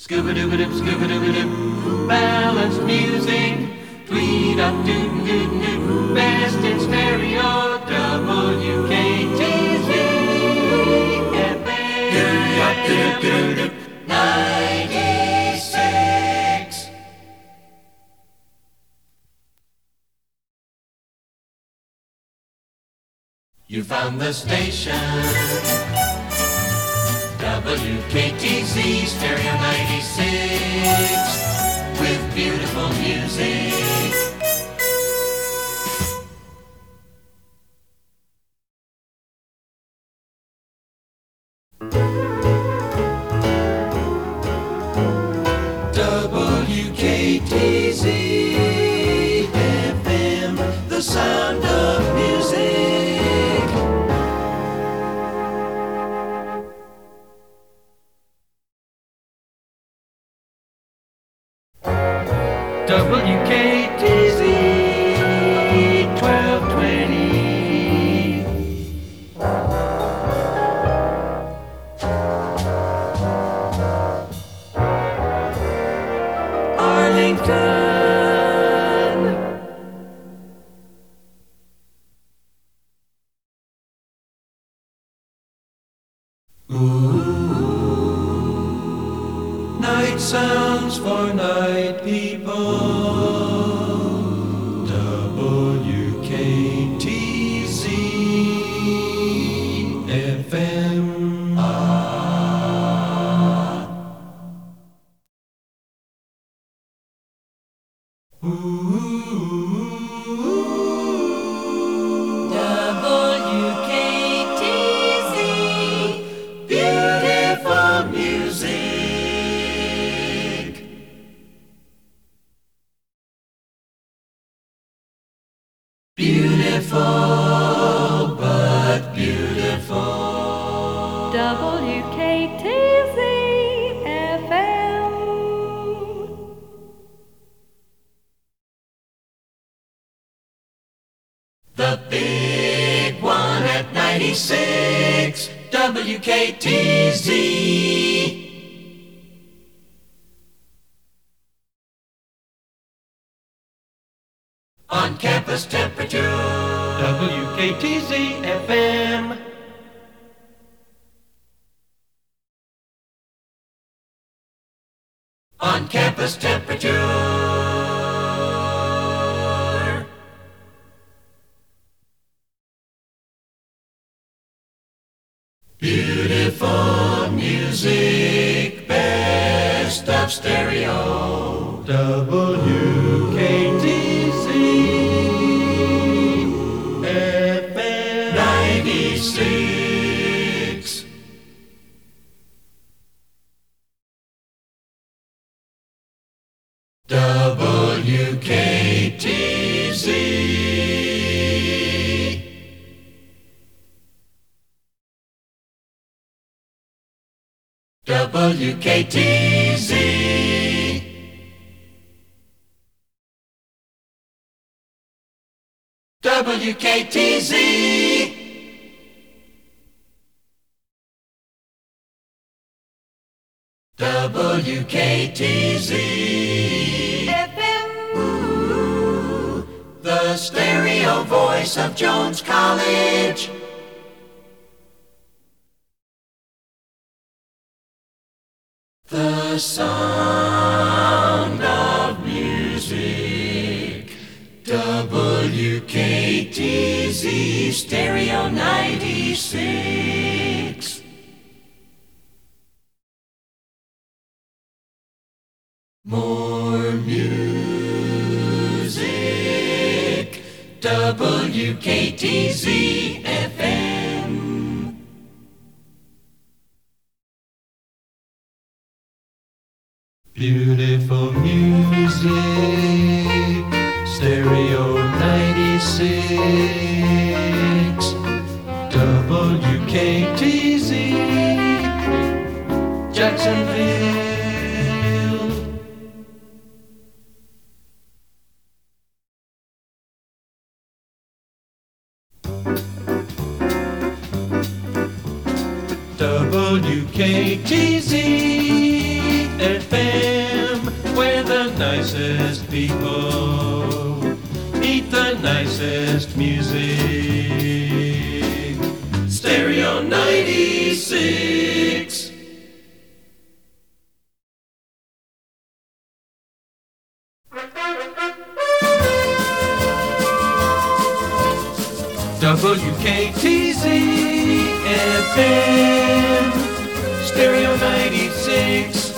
Scuba-dooba-doop, balanced music. Tweet-up-doot-doot-doot, best in stereo. WKTZ FM 96. You found the station, WKTZ Stereo 96, with beautiful music. WKTZ FM, the sound of music. WKTZ 1220. Arlington. Ooh. Night sounds for night people. WKTZ FM. WKTZ, beautiful music. Beautiful, but beautiful. WKTZ FM. The big one at 96, WKTZ. On campus temperature, WKTZ FM. On campus temperature. Beautiful music, best of stereo. WKTZ FM 96. WKTZ. WKTZ. WKTZ. WKTZ. FM. Ooh, the stereo voice of Jones College. The sound of music. WKTZ Stereo 96. More music. WKTZ FM. Beautiful music, Stereo 96, WKTZ, Jacksonville. WKTZ FM. people. Meet the nicest music. Stereo 96. WKTZ FM, Stereo 96.